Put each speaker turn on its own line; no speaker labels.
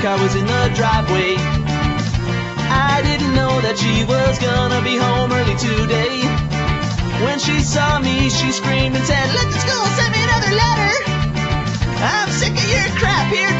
car was in the driveway. I didn't know that she was gonna be home early today. When she saw me, she screamed and said, "Let the school send me another letter. I'm sick of your crap here